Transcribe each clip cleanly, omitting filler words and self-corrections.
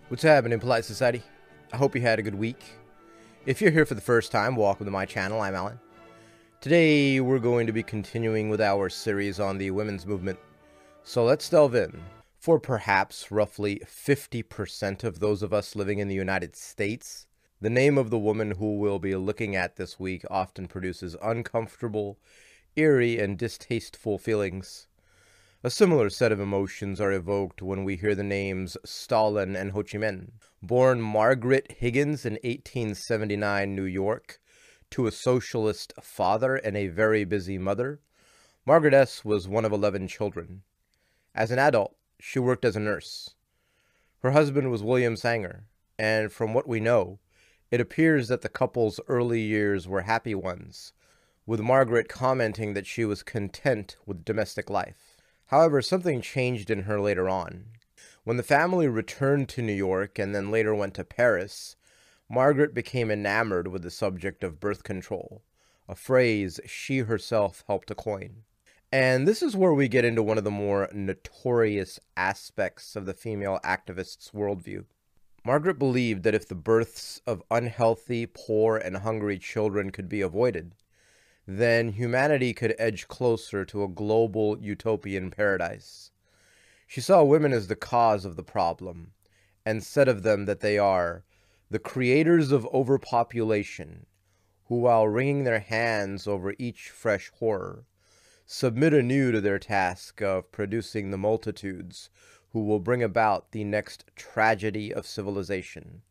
What's happening, Polite Society? I hope you had a good week. If you're here for the first time, welcome to my channel. I'm Alan. Today, we're going to be continuing with our series on the women's movement. So let's delve in. For perhaps roughly 50% of those of us living in the United States, the name of the woman who we'll be looking at this week often produces uncomfortable, eerie, and distasteful feelings. A similar set of emotions are evoked when we hear the names Stalin and Ho Chi Minh. Born Margaret Higgins in 1879 New York, to a socialist father and a very busy mother, Margaret S. was one of 11 children. As an adult, she worked as a nurse. Her husband was William Sanger, and from what we know, it appears that the couple's early years were happy ones, with Margaret commenting that she was content with domestic life. However, something changed in her later on. When the family returned to New York and then later went to Paris, Margaret became enamored with the subject of birth control, a phrase she herself helped to coin. And this is where we get into one of the more notorious aspects of the female activist's worldview. Margaret believed that if the births of unhealthy, poor, and hungry children could be avoided, then humanity could edge closer to a global utopian paradise. She saw women as the cause of the problem, and said of them that they are the creators of overpopulation, who, while wringing their hands over each fresh horror, submit anew to their task of producing the multitudes who will bring about the next tragedy of civilization.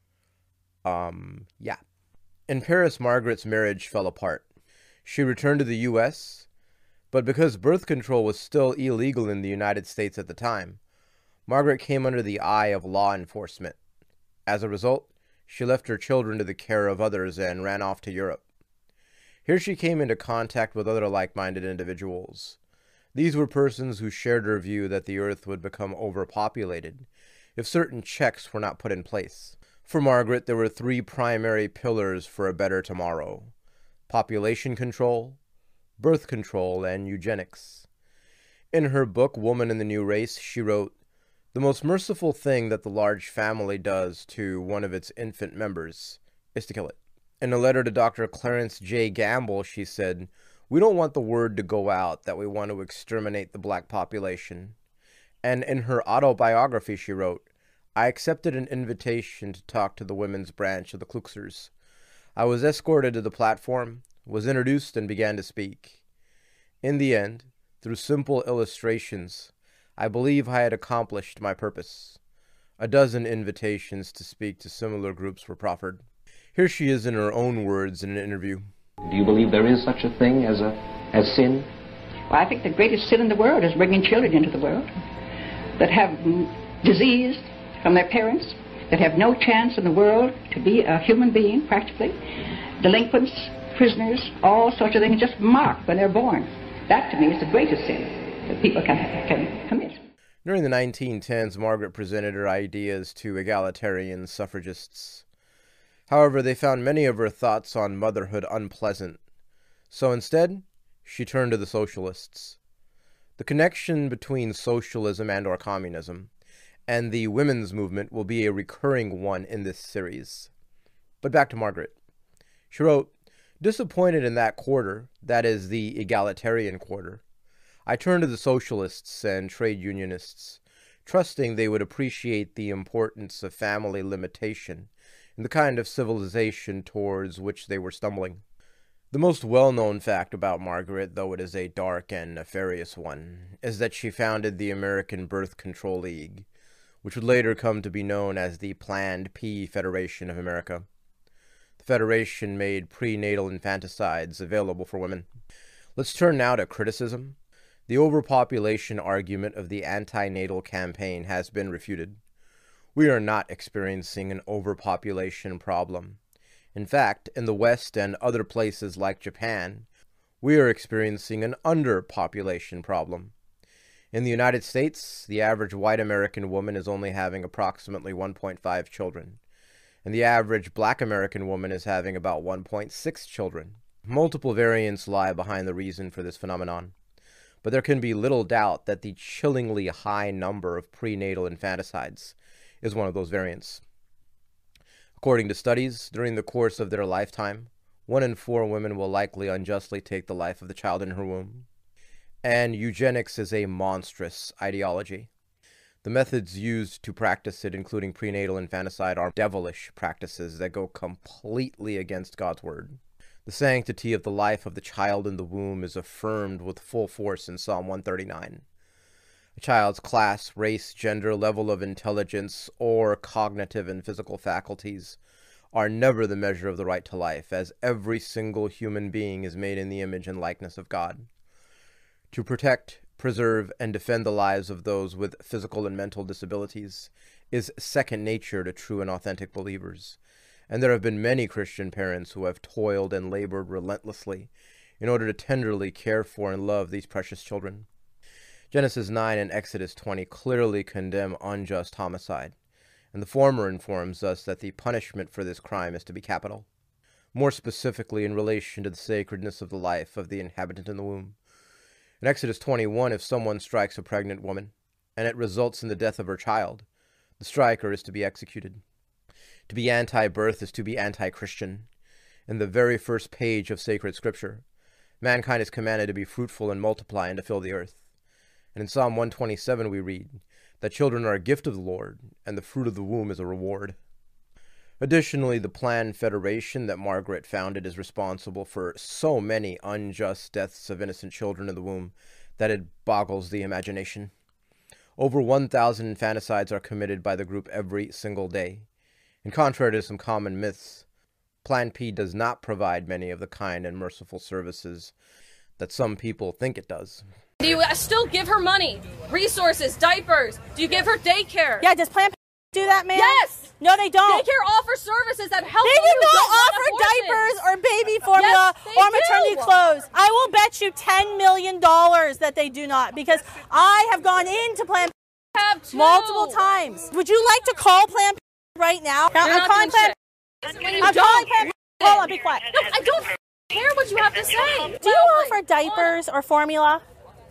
In Paris, Margaret's marriage fell apart. She returned to the U.S., but because birth control was still illegal in the United States at the time, Margaret came under the eye of law enforcement. As a result, she left her children to the care of others and ran off to Europe. Here she came into contact with other like-minded individuals. These were persons who shared her view that the earth would become overpopulated if certain checks were not put in place. For Margaret, there were three primary pillars for a better tomorrow: population control, birth control, and eugenics. In her book, Woman in the New Race, she wrote, "The most merciful thing that the large family does to one of its infant members is to kill it." In a letter to Dr. Clarence J. Gamble, she said, "We don't want the word to go out that we want to exterminate the black population." And in her autobiography, she wrote, "I accepted an invitation to talk to the women's branch of the Kluxers. I was escorted to the platform, was introduced, and began to speak. In the end, through simple illustrations, I believe I had accomplished my purpose. A dozen invitations to speak to similar groups were proffered." Here she is in her own words in an interview. Do you believe there is such a thing as sin? Well, I think the greatest sin in the world is bringing children into the world that have disease from their parents, that have no chance in the world to be a human being, practically. Delinquents, prisoners, all sorts of things just marked when they're born. That, to me, is the greatest sin that people can commit. During the 1910s, Margaret presented her ideas to egalitarian suffragists. However, they found many of her thoughts on motherhood unpleasant. So instead, she turned to the socialists. The connection between socialism and/or communism and the women's movement will be a recurring one in this series. But back to Margaret. She wrote, "Disappointed in that quarter, that is the egalitarian quarter, I turned to the socialists and trade unionists, trusting they would appreciate the importance of family limitation and the kind of civilization towards which they were stumbling." The most well-known fact about Margaret, though it is a dark and nefarious one, is that she founded the American Birth Control League, which would later come to be known as the Planned P Federation of America. The Federation made prenatal infanticides available for women. Let's turn now to criticism. The overpopulation argument of the anti-natal campaign has been refuted. We are not experiencing an overpopulation problem. In fact, in the West and other places like Japan, we are experiencing an underpopulation problem. In the United States, the average white American woman is only having approximately 1.5 children, and the average black American woman is having about 1.6 children. Multiple variants lie behind the reason for this phenomenon, but there can be little doubt that the chillingly high number of prenatal infanticides is one of those variants. According to studies, during the course of their lifetime, 1 in 4 women will likely unjustly take the life of the child in her womb. And eugenics is a monstrous ideology. The methods used to practice it, including prenatal infanticide, are devilish practices that go completely against God's word. The sanctity of the life of the child in the womb is affirmed with full force in Psalm 139. A child's class, race, gender, level of intelligence, or cognitive and physical faculties are never the measure of the right to life, as every single human being is made in the image and likeness of God. To protect, preserve, and defend the lives of those with physical and mental disabilities is second nature to true and authentic believers, and there have been many Christian parents who have toiled and labored relentlessly in order to tenderly care for and love these precious children. Genesis 9 and Exodus 20 clearly condemn unjust homicide, and the former informs us that the punishment for this crime is to be capital. More specifically, in relation to the sacredness of the life of the inhabitant in the womb. In Exodus 21, if someone strikes a pregnant woman, and it results in the death of her child, the striker is to be executed. To be anti-birth is to be anti-Christian. In the very first page of sacred scripture, mankind is commanded to be fruitful and multiply and to fill the earth. And in Psalm 127 we read that children are a gift of the Lord, and the fruit of the womb is a reward. Additionally, the Planned Federation that Margaret founded is responsible for so many unjust deaths of innocent children in the womb that it boggles the imagination. Over 1,000 infanticides are committed by the group every single day. And contrary to some common myths, Plan P does not provide many of the kind and merciful services that some people think it does. Do you still give her money, resources, diapers? Do you give her daycare? Yeah, does Planned do that, ma'am? Yes! No, they don't. Daycare offers services that help They you do not get offer diapers or baby formula Yes, or they maternity do. clothes. I will bet you $10 million that they do not, because I have gone into Planned have too. multiple times. Would you like to call Planned right now? You're I'm not calling doing Planned. shit. You I'm calling don't. Planned. Hold on, be quiet. No, I don't care what you have to say. Do you offer diapers or formula?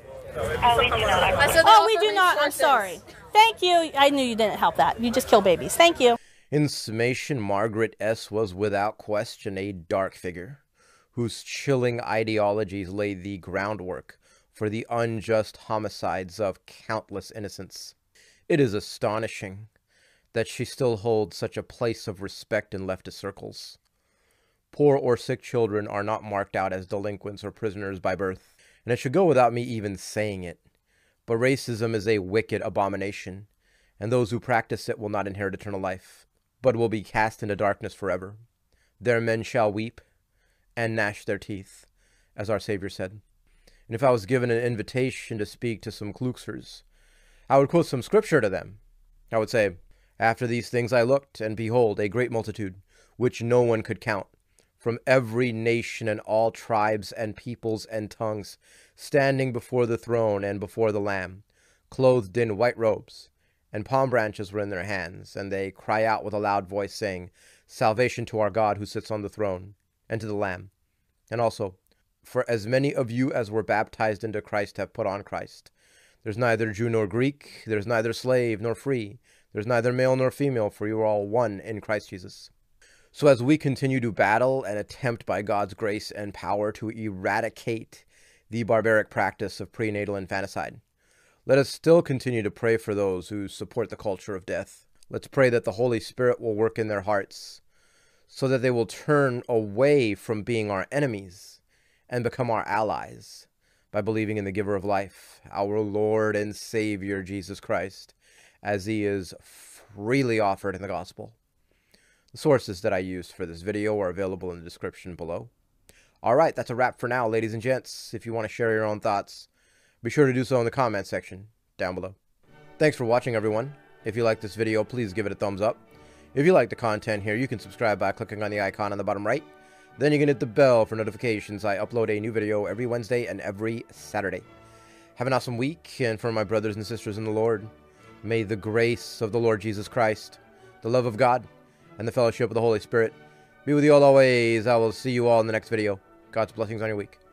I said they Oh, we offer do not. I'm resources. sorry. Thank you. I knew you didn't help that. You just kill babies. Thank you. In summation, Margaret S. was without question a dark figure, whose chilling ideologies laid the groundwork for the unjust homicides of countless innocents. It is astonishing that she still holds such a place of respect in leftist circles. Poor or sick children are not marked out as delinquents or prisoners by birth, and it should go without me even saying it, but racism is a wicked abomination, and those who practice it will not inherit eternal life, but will be cast into darkness forever. Their men shall weep and gnash their teeth, as our Savior said. And if I was given an invitation to speak to some Kluxers, I would quote some scripture to them. I would say, "After these things I looked, and behold, a great multitude, which no one could count, from every nation and all tribes and peoples and tongues, standing before the throne and before the Lamb, clothed in white robes, and palm branches were in their hands, and they cry out with a loud voice, saying, Salvation to our God who sits on the throne, and to the Lamb. And also, for as many of you as were baptized into Christ have put on Christ. There's neither Jew nor Greek, there's neither slave nor free, there's neither male nor female, for you are all one in Christ Jesus." So as we continue to battle and attempt by God's grace and power to eradicate the barbaric practice of prenatal infanticide, let us still continue to pray for those who support the culture of death. Let's pray that the Holy Spirit will work in their hearts so that they will turn away from being our enemies and become our allies by believing in the giver of life, our Lord and Savior, Jesus Christ, as he is freely offered in the gospel. The sources that I used for this video are available in the description below. Alright, that's a wrap for now, ladies and gents. If you want to share your own thoughts, be sure to do so in the comment section down below. Thanks for watching, everyone. If you like this video, please give it a thumbs up. If you like the content here, you can subscribe by clicking on the icon on the bottom right. Then you can hit the bell for notifications. I upload a new video every Wednesday and every Saturday. Have an awesome week, and for my brothers and sisters in the Lord, may the grace of the Lord Jesus Christ, the love of God, and the fellowship of the Holy Spirit be with you all always. I will see you all in the next video. God's blessings on your week.